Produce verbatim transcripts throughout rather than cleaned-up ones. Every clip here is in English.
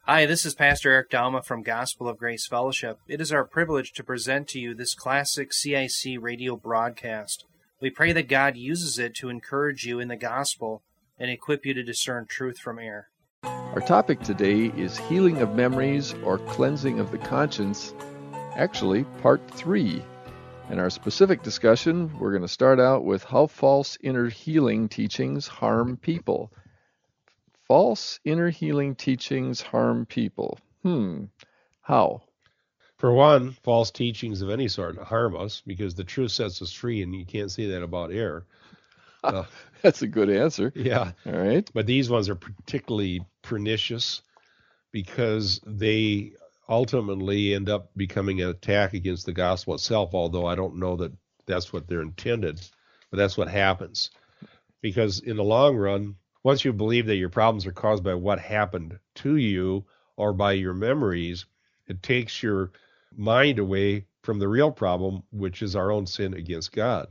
Hi, this is Pastor Eric Dalma from Gospel of Grace Fellowship. It is our privilege to present to you this classic C I C radio broadcast. We pray that God uses it to encourage you in the gospel and equip you to discern truth from error. Our topic today is healing of memories or cleansing of the conscience, actually part three. In our specific discussion, we're going to start out with how false inner healing teachings harm people. False inner healing teachings harm people. Hmm. How? For one, false teachings of any sort harm us because the truth sets us free, and you can't say that about error. Uh, That's a good answer. Yeah. All right. But these ones are particularly pernicious because they ultimately end up becoming an attack against the gospel itself, although I don't know that that's what they're intended, but that's what happens. Because in the long run, once you believe that your problems are caused by what happened to you or by your memories, it takes your mind away from the real problem, which is our own sin against God.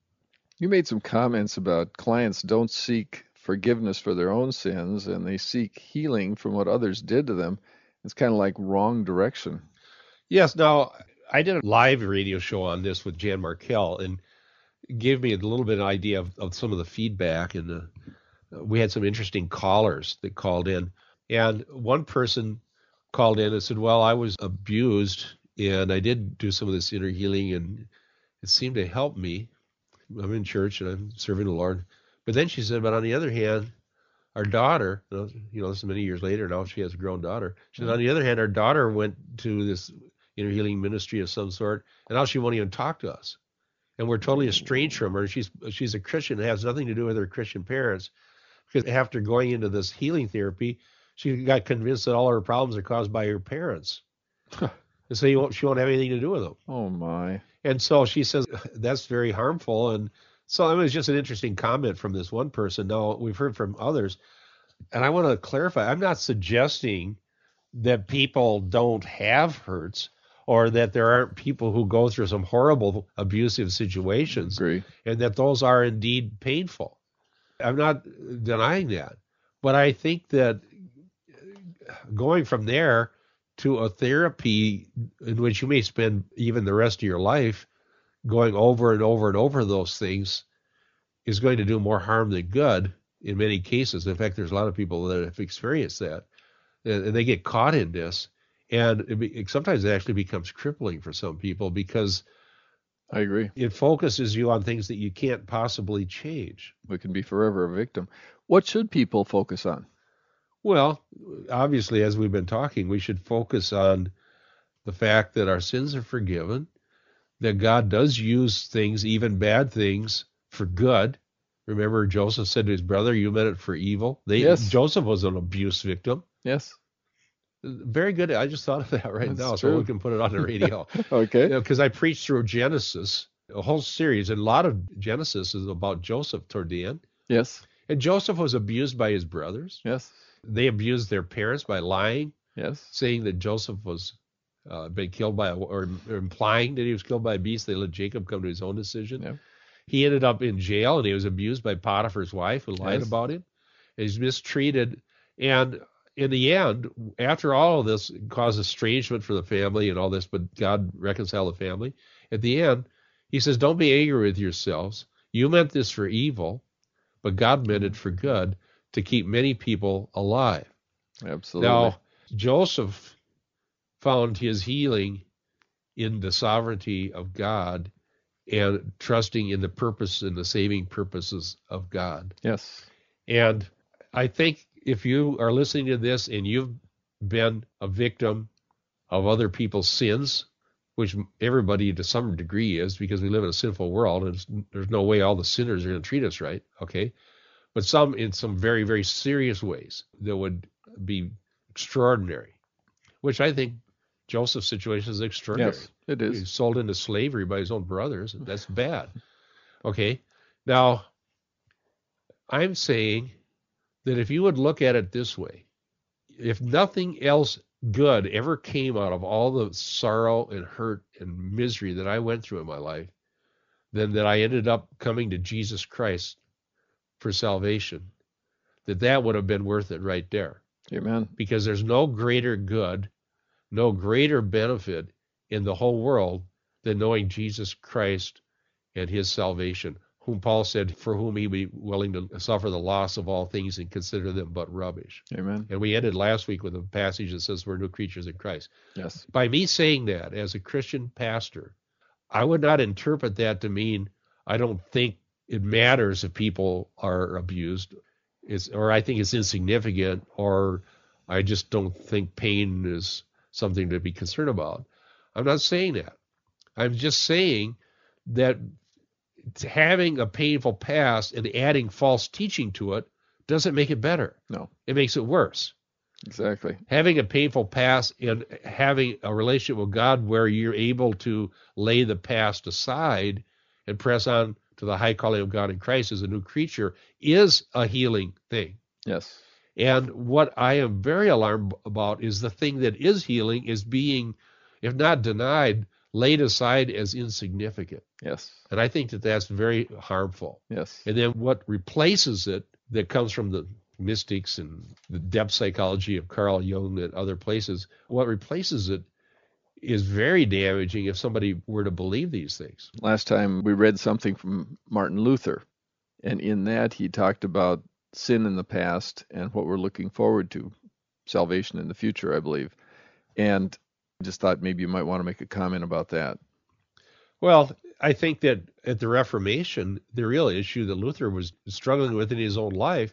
You made some comments about clients don't seek forgiveness for their own sins and they seek healing from what others did to them. It's kind of like wrong direction. Yes. Now, I did a live radio show on this with Jan Markell and gave me a little bit of idea of, of some of the feedback. And uh, we had some interesting callers that called in. And one person called in and said, well, I was abused and I did do some of this inner healing and it seemed to help me. I'm in church and I'm serving the Lord. But then she said, but on the other hand, our daughter, you know, this is many years later, now she has a grown daughter. She said, on the other hand, our daughter went to this inner healing ministry of some sort, and now she won't even talk to us. And we're totally estranged from her. She's she's a Christian. It has nothing to do with her Christian parents. Because after going into this healing therapy, she got convinced that all her problems are caused by her parents. And so you won't, she won't have anything to do with them. Oh, my. And so she says, that's very harmful. And so it was just an interesting comment from this one person. Now, we've heard from others. And I want to clarify, I'm not suggesting that people don't have hurts or that there aren't people who go through some horrible abusive situations. Agree. And that those are indeed painful. I'm not denying that. But I think that going from there to a therapy in which you may spend even the rest of your life going over and over and over those things is going to do more harm than good in many cases. In fact, there's a lot of people that have experienced that, and they get caught in this. And it be, sometimes it actually becomes crippling for some people because I agree. It focuses you on things that you can't possibly change. We can be forever a victim. What should people focus on? Well, obviously, as we've been talking, we should focus on the fact that our sins are forgiven, that God does use things, even bad things, for good. Remember, Joseph said to his brother, you meant it for evil. They, yes. Joseph was an abuse victim. Yes. Very good. I just thought of that right That's now, true. so we can put it on the radio. Okay. Because you know, I preached through Genesis, a whole series, and a lot of Genesis is about Joseph toward the end. Yes. And Joseph was abused by his brothers. Yes. They abused their parents by lying, yes, saying that Joseph was uh, been killed by, a, or, or implying that he was killed by a beast. They let Jacob come to his own decision. Yep. He ended up in jail, and he was abused by Potiphar's wife, who lied yes. about him. He's mistreated, and in the end, after all of this caused estrangement for the family and all this, but God reconciled the family. At the end, he says, don't be angry with yourselves. You meant this for evil, but God meant it for good, to keep many people alive. Absolutely. Now, Joseph found his healing in the sovereignty of God and trusting in the purpose and the saving purposes of God. Yes. And I think if you are listening to this and you've been a victim of other people's sins, which everybody to some degree is because we live in a sinful world and there's no way all the sinners are going to treat us right, okay? But some in some very, very serious ways that would be extraordinary, which I think Joseph's situation is extraordinary. Yes, it is. He's sold into slavery by his own brothers. And that's bad. Okay. Now, I'm saying that if you would look at it this way, if nothing else good ever came out of all the sorrow and hurt and misery that I went through in my life, then that I ended up coming to Jesus Christ for salvation, that that would have been worth it right there. Amen. Because there's no greater good, no greater benefit in the whole world than knowing Jesus Christ and his salvation, whom Paul said, for whom he would be willing to suffer the loss of all things and consider them but rubbish. Amen. And we ended last week with a passage that says we're new creatures in Christ. Yes. By me saying that as a Christian pastor, I would not interpret that to mean I don't think it matters if people are abused, it's, or I think it's insignificant, or I just don't think pain is something to be concerned about. I'm not saying that. I'm just saying that having a painful past and adding false teaching to it doesn't make it better. No. It makes it worse. Exactly. Having a painful past and having a relationship with God where you're able to lay the past aside and press on to the high calling of God in Christ as a new creature is a healing thing. Yes. And what I am very alarmed about is the thing that is healing is being, if not denied, laid aside as insignificant. Yes. And I think that that's very harmful. Yes. And then what replaces it, that comes from the mystics and the depth psychology of Carl Jung and other places, what replaces it is very damaging if somebody were to believe these things. Last time we read something from Martin Luther, and in that he talked about sin in the past and what we're looking forward to, salvation in the future, I believe. And I just thought maybe you might want to make a comment about that. Well, I think that at the Reformation, the real issue that Luther was struggling with in his own life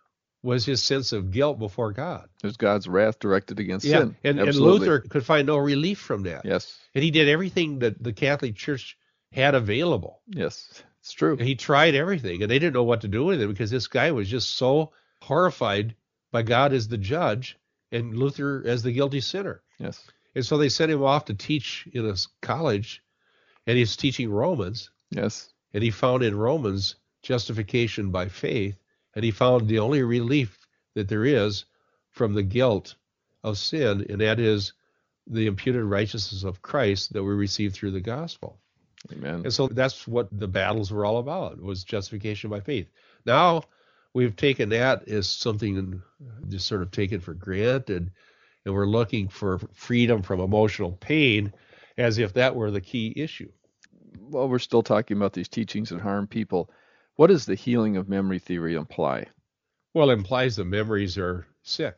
was his sense of guilt before God. There's God's wrath directed against yeah, sin. And, and Absolutely. Luther could find no relief from that. Yes. And he did everything that the Catholic Church had available. Yes, it's true. And he tried everything, and they didn't know what to do with him because this guy was just so horrified by God as the judge and Luther as the guilty sinner. Yes. And so they sent him off to teach in a college, and he's teaching Romans. Yes. And he found in Romans justification by faith, and he found the only relief that there is from the guilt of sin, and that is the imputed righteousness of Christ that we receive through the gospel. Amen. And so that's what the battles were all about, was justification by faith. Now we've taken that as something just sort of taken for granted, and we're looking for freedom from emotional pain as if that were the key issue. Well, we're still talking about these teachings that harm people. What does the healing of memory theory imply? Well, it implies the memories are sick.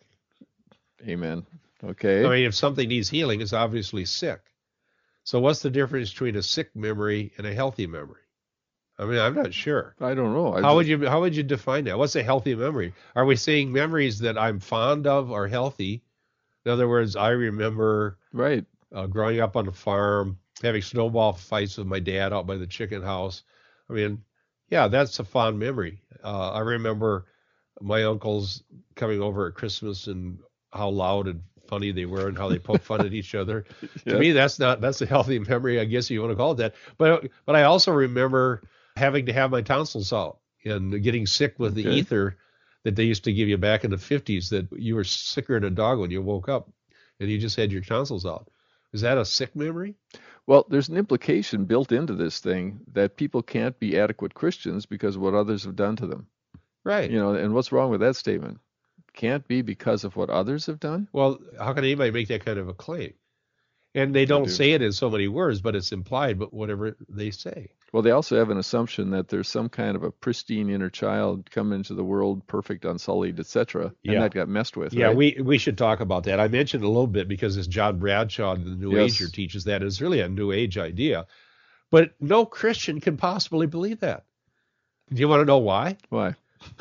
Amen. Okay. I mean, if something needs healing, it's obviously sick. So what's the difference between a sick memory and a healthy memory? I mean, I'm not sure. I don't know. I How would you how would you define that? What's a healthy memory? Are we saying memories that I'm fond of are healthy? In other words, I remember right uh, growing up on a farm, having snowball fights with my dad out by the chicken house. I mean, yeah, that's a fond memory. Uh, I remember my uncles coming over at Christmas and how loud and funny they were and how they poked fun at each other. Yeah. To me, that's not that's a healthy memory, I guess you want to call it that. But but I also remember having to have my tonsils out and getting sick with the Okay. ether that they used to give you back in the fifties, that you were sicker than a dog when you woke up and you just had your tonsils out. Is that a sick memory? Well, there's an implication built into this thing that people can't be adequate Christians because of what others have done to them. Right. You know, and what's wrong with that statement? Can't be because of what others have done? Well, how can anybody make that kind of a claim? And they don't do. say it in so many words, but it's implied, but whatever they say. Well, they also have an assumption that there's some kind of a pristine inner child come into the world, perfect, unsullied, et cetera, and Yeah. that got messed with. Yeah, right? we we should talk about that. I mentioned a little bit because this John Bradshaw, the New Yes. Ager, teaches that. It's really a New Age idea. But no Christian can possibly believe that. Do you want to know why? Why?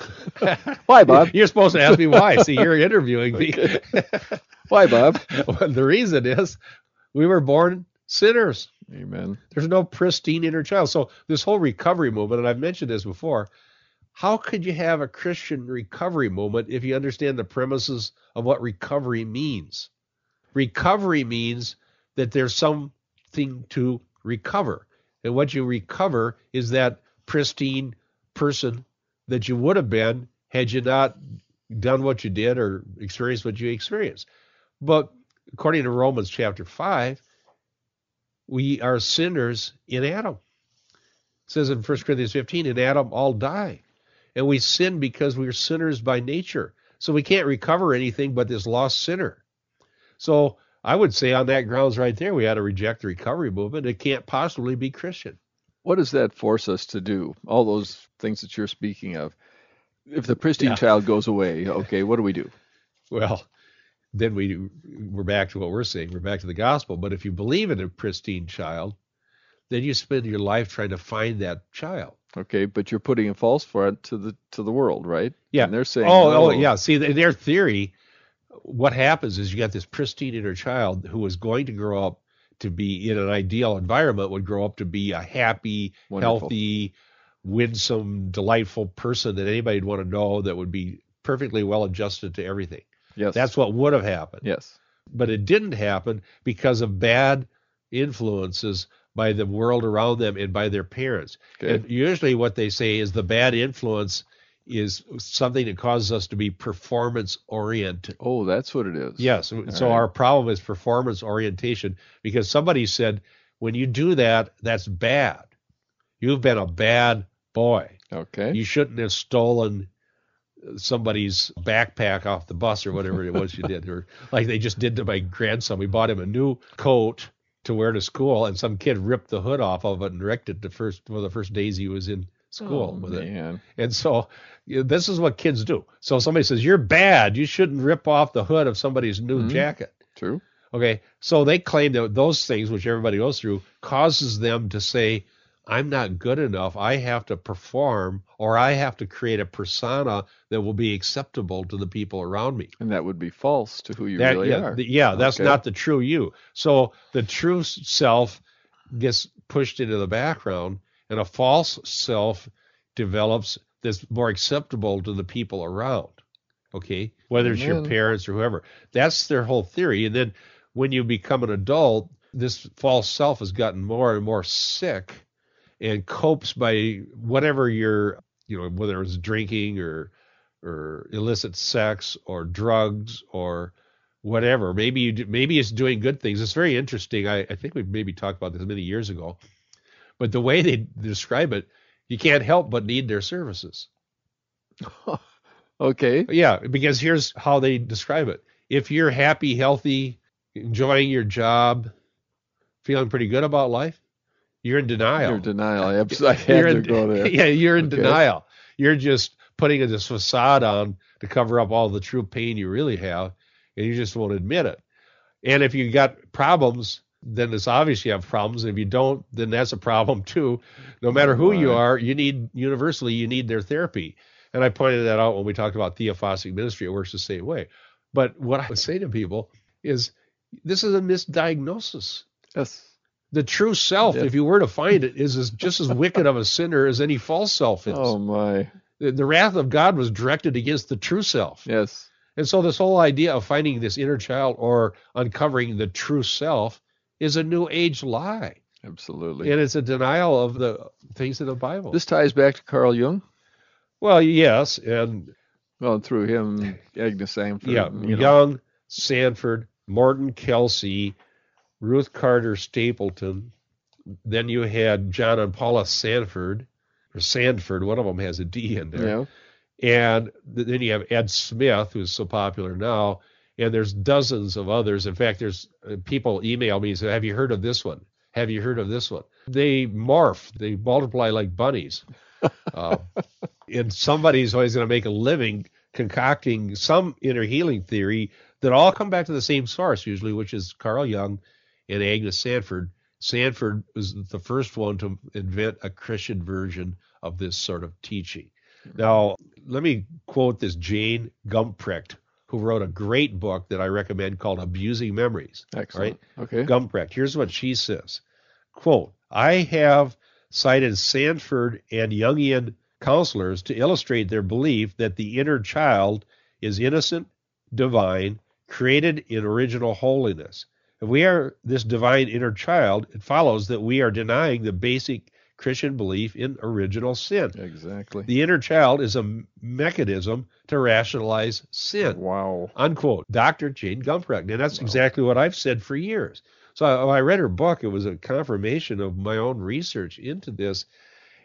Why, Bob? You're supposed to ask me why. See, you're interviewing me. Why, Bob? Well, the reason is we were born sinners. Amen. There's no pristine inner child. So this whole recovery movement, and I've mentioned this before, how could you have a Christian recovery movement if you understand the premises of what recovery means? Recovery means that there's something to recover. And what you recover is that pristine person that you would have been had you not done what you did or experienced what you experienced. But according to Romans chapter five, we are sinners in Adam. It says in First Corinthians fifteen, in Adam all die. And we sin because we are sinners by nature. So we can't recover anything but this lost sinner. So I would say on that grounds right there, we ought to reject the recovery movement. It can't possibly be Christian. What does that force us to do? All those things that you're speaking of. If the pristine Yeah. child goes away, okay, what do we do? Well, then we, we're back to what we're saying. We're back to the gospel. But if you believe in a pristine child, then you spend your life trying to find that child. Okay, but you're putting a false front to the to the world, right? Yeah. And they're saying, oh, no. oh, yeah. See, in their theory, what happens is you got this pristine inner child who is going to grow up to be in an ideal environment, would grow up to be a happy, Wonderful. healthy, winsome, delightful person that anybody'd want to know, that would be perfectly well adjusted to everything. Yes. That's what would have happened. Yes. But it didn't happen because of bad influences by the world around them and by their parents. Okay. And usually what they say is the bad influence is something that causes us to be performance oriented. Oh, that's what it is. Yes. So right. our problem is performance orientation, because somebody said, when you do that, that's bad. You've been a bad boy. Okay. You shouldn't have stolen somebody's backpack off the bus or whatever it was you did. Or like they just did to my grandson. We bought him a new coat to wear to school, and some kid ripped the hood off of it and wrecked it the first one of the first days he was in school Oh, with man. it. And so you know, this is what kids do. So somebody says, you're bad. You shouldn't rip off the hood of somebody's new Mhm. jacket. True. Okay. So they claim that those things, which everybody goes through, causes them to say, I'm not good enough. I have to perform, or I have to create a persona that will be acceptable to the people around me. And that would be false to who you That, really yeah, are. the- yeah, that's Okay. not the true you. So the true self gets pushed into the background, and a false self develops that's more acceptable to the people around. Okay, whether it's your Amen. parents or whoever. That's their whole theory. And then when you become an adult, this false self has gotten more and more sick and copes by whatever your, you know, whether it's drinking or or illicit sex or drugs or whatever. Maybe you do, maybe it's doing good things. It's very interesting. I, I think we maybe talked about this many years ago, but the way they describe it, you can't help but need their services. Okay. Yeah, because here's how they describe it. If you're happy, healthy, enjoying your job, feeling pretty good about life, you're in denial. You're in denial. I, abs- I had You're to in, go there. Yeah, you're in Okay. denial. You're just putting this facade on to cover up all the true pain you really have, and you just won't admit it. And if you got problems, then it's obvious you have problems. If you don't, then that's a problem too. No matter who you Right. are, you need, universally, you need their therapy. And I pointed that out when we talked about theophostic ministry. It works the same way. But what I would say to people is, this is a misdiagnosis. Yes. The true self, Yes. if you were to find it, is as, just as wicked of a sinner as any false self is. Oh, my. The, the wrath of God was directed against the true self. Yes. And so this whole idea of finding this inner child or uncovering the true self is a new age lie. Absolutely. And it's a denial of the things in the Bible. This ties back to Carl Jung. well, yes. And Well, through him, Agnes Sanford. yeah, you know. Young, Sanford, Morton Kelsey, Ruth Carter Stapleton. Then you had John and Paula Sanford, or Sanford. One of them has a D in there. Yeah. And th- then you have Ed Smith, who's so popular now. And there's dozens of others. In fact, there's uh, people email me and say, have you heard of this one? Have you heard of this one? They morph. They multiply like bunnies. Uh, and somebody's always going to make a living concocting some inner healing theory that all come back to the same source usually, which is Carl Jung and Agnes Sanford. Sanford was the first one to invent a Christian version of this sort of teaching. Now, let me quote this Jane Gumprecht, who wrote a great book that I recommend called Abusing Memories. Excellent. Right? Okay. Gumprecht. Here's what she says. Quote, I have cited Sanford and Jungian counselors to illustrate their belief that the inner child is innocent, divine, created in original holiness. If we are this divine inner child, it follows that we are denying the basic Christian belief in original sin. Exactly. The inner child is a mechanism to rationalize sin. Wow. Unquote. Doctor Jane Gumprecht. And that's Wow. exactly what I've said for years. So I, when I read her book, it was a confirmation of my own research into this.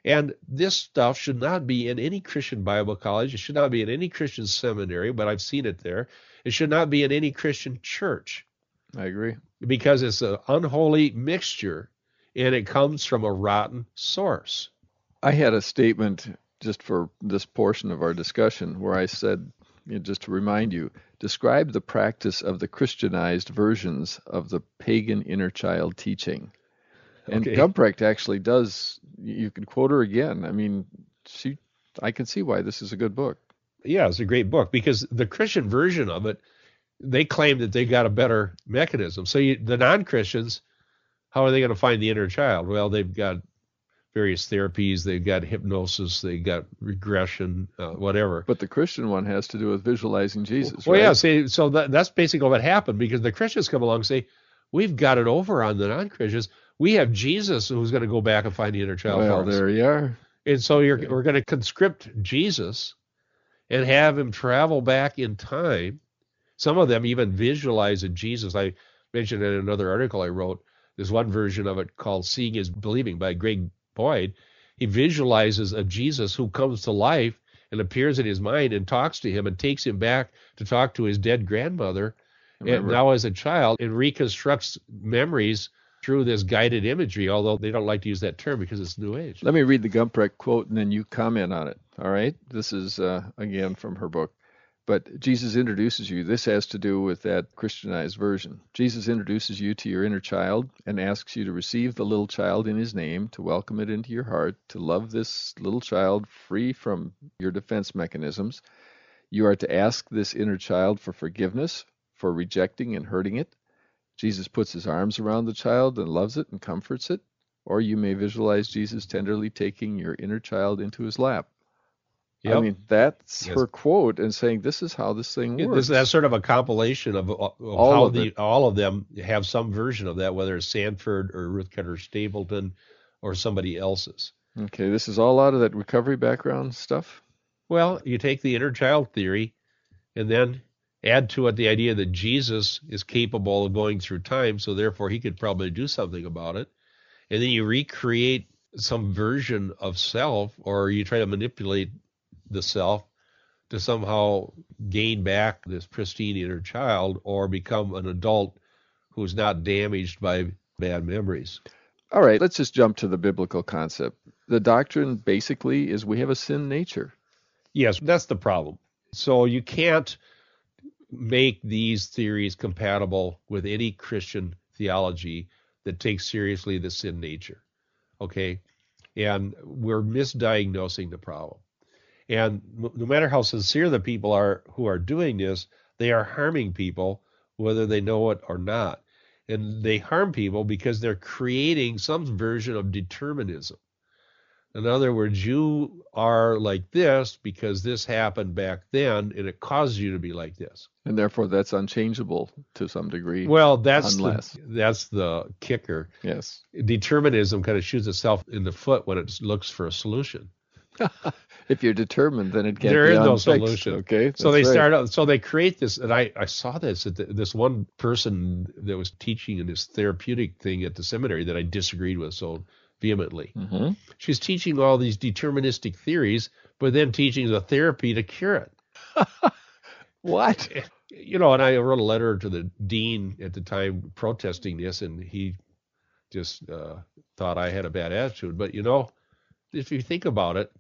And this stuff should not be in any Christian Bible college. It should not be in any Christian seminary, but I've seen it there. It should not be in any Christian church. I agree. Because it's an unholy mixture, and it comes from a rotten source. I had a statement just for this portion of our discussion where I said, you know, just to remind you, describe the practice of the Christianized versions of the pagan inner child teaching. And Okay. Gumprecht actually does, you can quote her again. I mean, she, I can see why this is a good book. Yeah, it's a great book because the Christian version of it, they claim that they got a better mechanism. So you, the non-Christians, how are they going to find the inner child? Well, they've got various therapies, they've got hypnosis, they've got regression, uh, whatever. But the Christian one has to do with visualizing Jesus, Well, right? yeah, see, so that, that's basically what happened because the Christians come along and say, we've got it over on the non-Christians. We have Jesus who's going to go back and find the inner child Well, for us. there you are. And so you're, we're going to conscript Jesus and have him travel back in time. Some of them even visualize a Jesus. I mentioned in another article I wrote, there's one version of it called Seeing is Believing by Greg Boyd. He visualizes a Jesus who comes to life and appears in his mind and talks to him and takes him back to talk to his dead grandmother and now as a child and reconstructs memories through this guided imagery, although they don't like to use that term because it's New Age. Let me read the Gumprecht quote and then you comment on it. All right? This is, uh, again, from her book. But Jesus introduces you. This has to do with that Christianized version. Jesus introduces you to your inner child and asks you to receive the little child in his name, to welcome it into your heart, to love this little child free from your defense mechanisms. You are to ask this inner child for forgiveness for rejecting and hurting it. Jesus puts his arms around the child and loves it and comforts it. Or you may visualize Jesus tenderly taking your inner child into his lap. Yep. I mean, that's Yes. her quote and saying this is how this thing works. This, that's sort of a compilation of, of All how of the it. all of them have some version of that, whether it's Sanford or Ruth Ketter Stapleton or somebody else's. Okay, this is all out of that recovery background stuff? Well, you take the inner child theory and then add to it the idea that Jesus is capable of going through time, so therefore he could probably do something about it. And then you recreate some version of self, or you try to manipulate the self to somehow gain back this pristine inner child or become an adult who's not damaged by bad memories. All right, let's just jump to the biblical concept. The doctrine basically is we have a sin nature. Yes, that's the problem. So you can't make these theories compatible with any Christian theology that takes seriously the sin nature. Okay? And we're misdiagnosing the problem. And no matter how sincere the people are who are doing this, they are harming people whether they know it or not. And they harm people because they're creating some version of determinism. In other words, you are like this because this happened back then, and it caused you to be like this. And therefore that's unchangeable to some degree. Well, that's Unless. the, that's the kicker. Yes. Determinism kind of shoots itself in the foot when it looks for a solution. If you're determined, then it can't There be is no unfixed, solution. Okay, So they That's right. start out, so they create this, and I, I saw this at the, this one person that was teaching in this therapeutic thing at the seminary that I disagreed with so vehemently. Mhm. She's teaching all these deterministic theories, but then teaching the therapy to cure it. What? You know, and I wrote a letter to the dean at the time protesting this, and he just uh, thought I had a bad attitude. But, you know, if you think about it,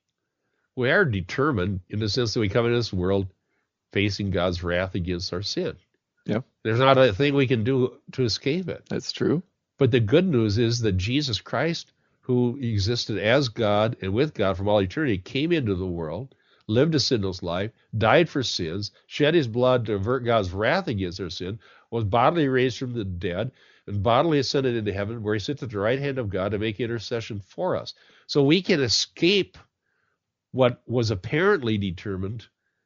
we are determined in the sense that we come into this world facing God's wrath against our sin. Yep. There's not a thing we can do to escape it. That's true. But the good news is that Jesus Christ, who existed as God and with God from all eternity, came into the world, lived a sinless life, died for sins, shed his blood to avert God's wrath against our sin, was bodily raised from the dead, and bodily ascended into heaven, where he sits at the right hand of God to make intercession for us. So we can escape what was apparently determined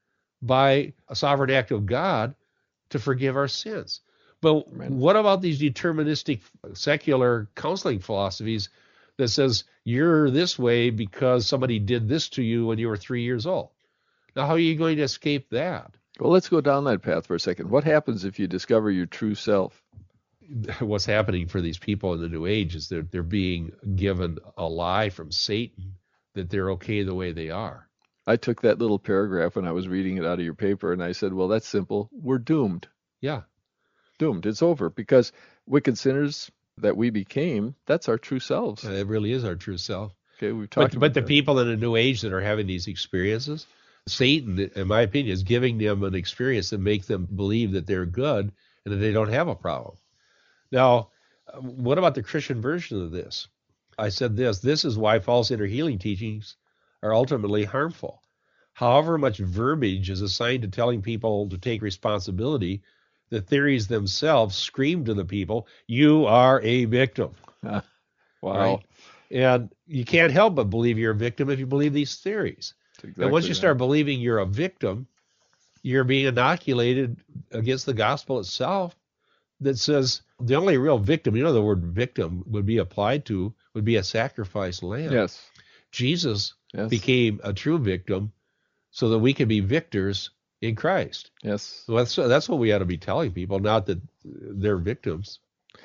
by a sovereign act of God to forgive our sins. But Amen. What about these deterministic secular counseling philosophies that says you're this way because somebody did this to you when you were three years old? Now, how are you going to escape that? Well, let's go down that path for a second. What happens if you discover your true self? what's happening for these people in the New Age is they're, they're being given a lie from Satan that they're okay the way they are. I took that little paragraph when I was reading it out of your paper, and I said, well, that's simple. We're doomed. Yeah. Doomed. It's over, because wicked sinners that we became, that's our true selves. It really is our true self. Okay, we've talked But, about but the that. people in the New Age that are having these experiences, Satan, in my opinion, is giving them an experience that make them believe that they're good and that they don't have a problem. Now, what about the Christian version of this? I said this, this is why false inner healing teachings are ultimately harmful. However much verbiage is assigned to telling people to take responsibility, the theories themselves scream to the people, you are a victim. Wow. Right? And you can't help but believe you're a victim if you believe these theories. Exactly and once you that. start believing you're a victim, you're being inoculated against the gospel itself that says the only real victim, you know, the word victim would be applied to, would be a sacrificed lamb. Yes. Jesus Yes. became a true victim so that we can be victors in Christ. Yes. So that's, that's what we ought to be telling people, not that they're victims.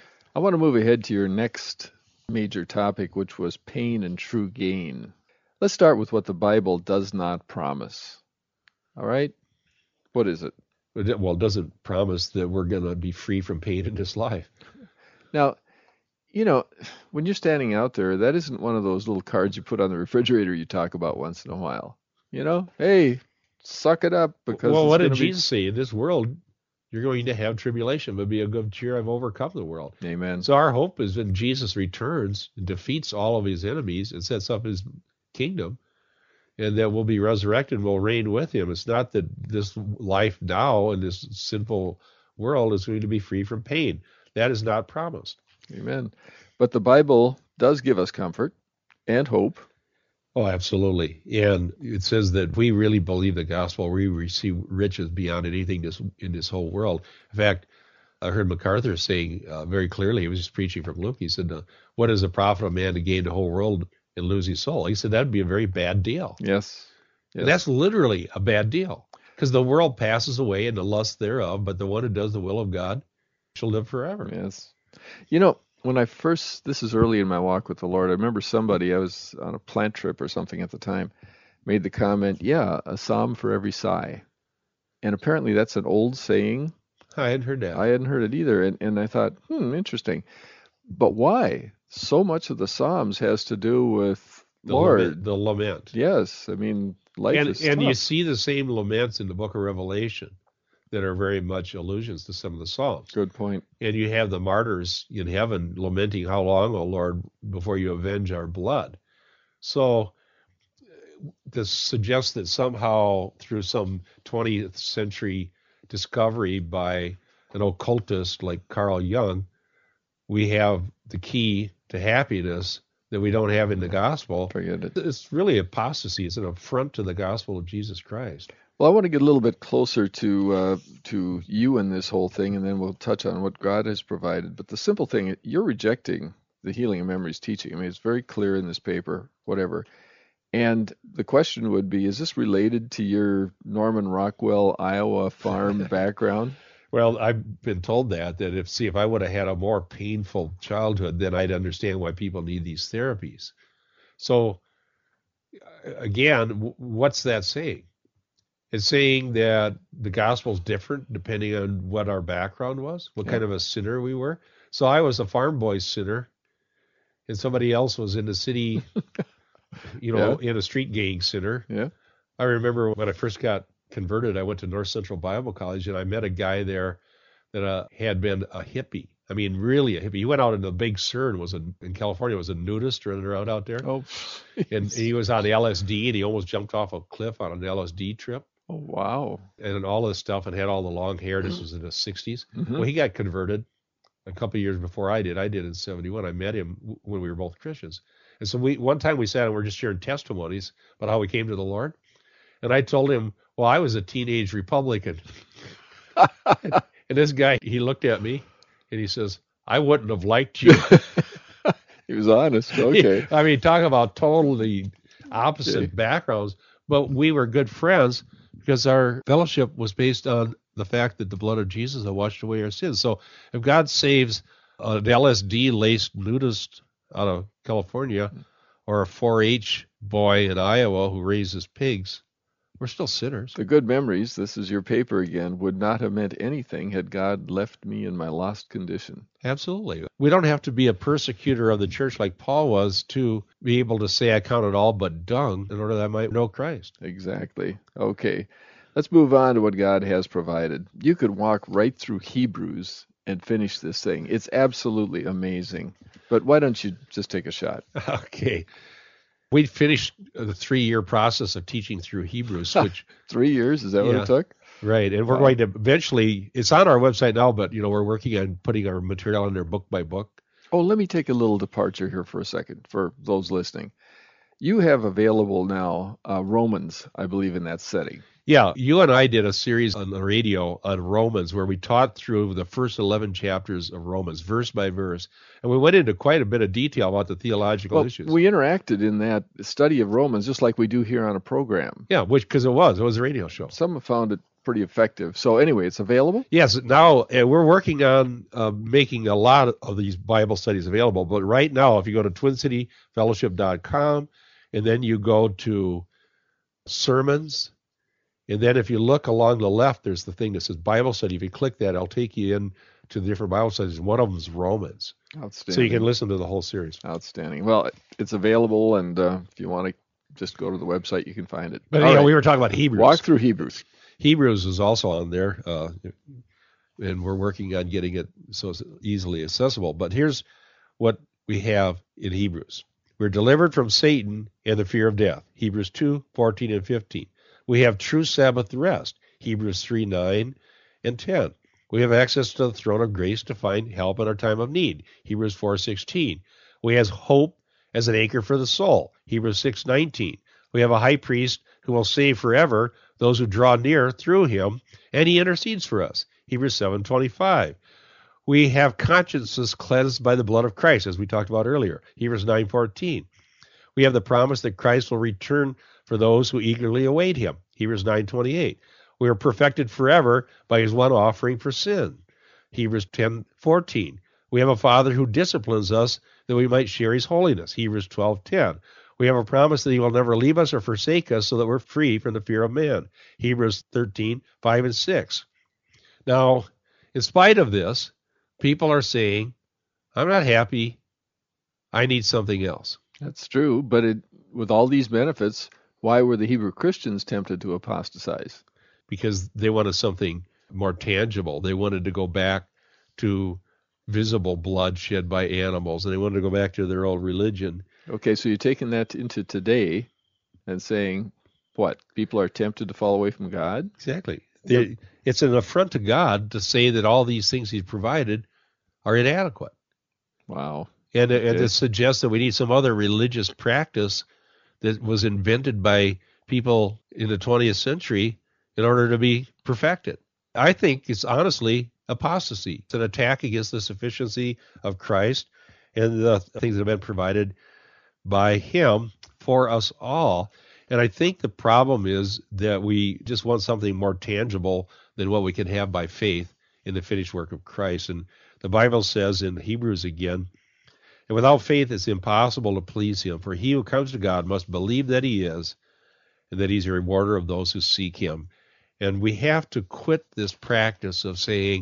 I want to move ahead to your next major topic, which was pain and true gain. Let's start with what the Bible does not promise. All right? What is it? Well, it doesn't promise that we're going to be free from pain in this life. Now, you know, when you're standing out there, that isn't one of those little cards you put on the refrigerator you talk about once in a while. You know, hey, suck it up. Because well, it's what did gonna be- Jesus say? In this world, you're going to have tribulation, but be of good cheer. I've overcome the world. Amen. So our hope is when Jesus returns and defeats all of his enemies and sets up his kingdom, and that we'll be resurrected and we'll reign with him. It's not that this life now in this sinful world is going to be free from pain. That is not promised. Amen. But the Bible does give us comfort and hope. Oh, absolutely. And it says that we really believe the gospel, we receive riches beyond anything this, in this whole world. In fact, I heard MacArthur saying uh, very clearly, he was just preaching from Luke, he said, uh, what is the profit of man to gain the whole world and lose his soul? He said that'd be a very bad deal. Yes. Yes. And that's literally a bad deal, because the world passes away and the lust thereof, but the one who does the will of God shall live forever. Yes. You know, when I first, this is early in my walk with the Lord, I remember somebody, I was on a plant trip or something at the time, made the comment, yeah, a psalm for every sigh. And apparently that's an old saying. I hadn't heard that. I hadn't heard it either. And, and I thought, hmm, interesting. But why? So much of the Psalms has to do with the Lord. Lament, the lament. Yes. I mean, life And, is and tough. you see the same laments in the book of Revelation that are very much allusions to some of the Psalms. Good point. And you have the martyrs in heaven lamenting, how long, O Lord, before you avenge our blood? So this suggests that somehow through some twentieth century discovery by an occultist like Carl Jung, we have the key to happiness that we don't have in the gospel. Forget it. It's really apostasy. It's an affront to the gospel of Jesus Christ. Well, I want to get a little bit closer to uh, to you in this whole thing, and then we'll touch on what God has provided. But the simple thing, you're rejecting the Healing of Memories teaching. I mean, it's very clear in this paper, whatever. And the question would be, is this related to your Norman Rockwell, Iowa farm background? Well, I've been told that, that if, see, if I would have had a more painful childhood, then I'd understand why people need these therapies. So, again, w- what's that saying? It's saying that the gospel's different depending on what our background was, what Yeah. kind of a sinner we were. So I was a farm boy sinner, and somebody else was in the city, you know, in a street gang sinner. Yeah. I remember when I first got converted, I went to North Central Bible College, and I met a guy there that uh, had been a hippie. I mean, really a hippie. He went out in the Big Sur and was a, in California, was a nudist running around out there. Oh, And he was on L S D, and he almost jumped off a cliff on an L S D trip. oh wow. And all this stuff, and had all the long hair. This was in the sixties. Mhm. Well, he got converted a couple of years before I did. I did in seventy-one. I met him w- when we were both Christians. And so we one time we sat and we were just sharing testimonies about how we came to the Lord. And I told him, well, I was a teenage Republican. and, and this guy, he looked at me and he says, I wouldn't have liked you. He was honest. Okay. I mean, talk about totally opposite Okay. backgrounds, but we were good friends because our fellowship was based on the fact that the blood of Jesus had washed away our sins. So if God saves an L S D-laced nudist out of California or a four H boy in Iowa who raises pigs, we're still sinners. The good memories, this is your paper again, would not have meant anything had God left me in my lost condition. Absolutely. We don't have to be a persecutor of the church like Paul was to be able to say I count it all but dung in order that I might know Christ. Exactly. Okay. Let's move on to what God has provided. You could walk right through Hebrews and finish this thing. It's absolutely amazing. But why don't you just take a shot? Okay. We finished the three-year process of teaching through Hebrews, which three years, is that yeah, what it took? Right, and we're wow. going to eventually. It's on our website now, but you know we're working on putting our material in there book by book. Oh, let me take a little departure here for a second for those listening. You have available now uh, Romans, I believe, in that setting. Yeah, you and I did a series on the radio on Romans where we taught through the first eleven chapters of Romans, verse by verse, and we went into quite a bit of detail about the theological well, issues. We interacted in that study of Romans just like we do here on a program. Yeah, which because it was. It was a radio show. Some have found it pretty effective. So anyway, it's available? Yes, now uh, we're working on uh, making a lot of these Bible studies available, but right now if you go to twin city fellowship dot com and then you go to sermons, and then if you look along the left, there's the thing that says Bible study. If you click that, it'll take you in to the different Bible studies. One of them is Romans. Outstanding. So you can listen to the whole series. Outstanding. Well, it's available, and uh, if you want to just go to the website, you can find it. But you know, we were talking about Hebrews. Walk through Hebrews. Hebrews is also on there, uh, and we're working on getting it so it's easily accessible. But here's what we have in Hebrews. We're delivered from Satan and the fear of death. Hebrews two, fourteen, and fifteen. We have true Sabbath rest, Hebrews three, nine, and ten. We have access to the throne of grace to find help in our time of need, Hebrews four, sixteen. We have hope as an anchor for the soul, Hebrews six, nineteen. We have a high priest who will save forever those who draw near through him, and he intercedes for us, Hebrews seven, twenty-five. We have consciences cleansed by the blood of Christ, as we talked about earlier, Hebrews nine, fourteen. We have the promise that Christ will return for those who eagerly await him, Hebrews nine, twenty-eight. We are perfected forever by his one offering for sin, Hebrews ten, fourteen. We have a Father who disciplines us that we might share his holiness, Hebrews twelve, ten. We have a promise that he will never leave us or forsake us so that we're free from the fear of man, Hebrews thirteen, five, and six. Now, in spite of this, people are saying, I'm not happy, I need something else. That's true, but it, with all these benefits, why were the Hebrew Christians tempted to apostatize? Because they wanted something more tangible. They wanted to go back to visible blood shed by animals, and they wanted to go back to their old religion. Okay, so you're taking that into today and saying, what, people are tempted to fall away from God? Exactly. They're, it's an affront to God to say that all these things he's provided are inadequate. Wow. And, okay. and to suggest that we need some other religious practice that was invented by people in the twentieth century in order to be perfected. I think it's honestly apostasy. It's an attack against the sufficiency of Christ and the things that have been provided by him for us all. And I think the problem is that we just want something more tangible than what we can have by faith in the finished work of Christ. And the Bible says in Hebrews again, and without faith it's impossible to please him, for he who comes to God must believe that he is, and that he's a rewarder of those who seek him. And we have to quit this practice of saying,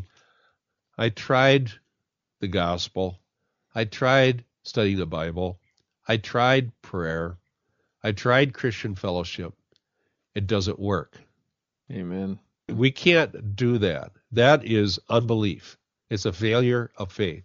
I tried the gospel, I tried studying the Bible, I tried prayer, I tried Christian fellowship. It doesn't work. Amen. We can't do that. That is unbelief. It's a failure of faith.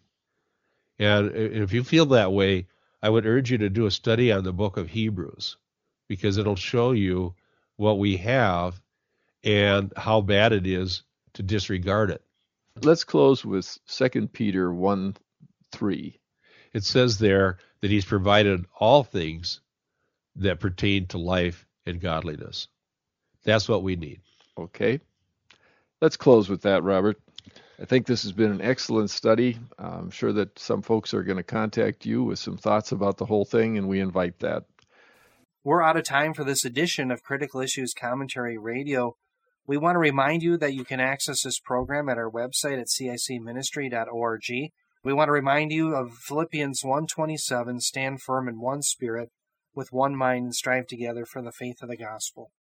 And if you feel that way, I would urge you to do a study on the book of Hebrews, because it'll show you what we have and how bad it is to disregard it. Let's close with Second Peter one, three. It says there that he's provided all things that pertain to life and godliness. That's what we need. Okay. Let's close with that, Robert. I think this has been an excellent study. I'm sure that some folks are going to contact you with some thoughts about the whole thing, and we invite that. We're out of time for this edition of Critical Issues Commentary Radio. We want to remind you that you can access this program at our website at C I C ministry dot org. We want to remind you of Philippians one twenty-seven, stand firm in one spirit, with one mind, and strive together for the faith of the gospel.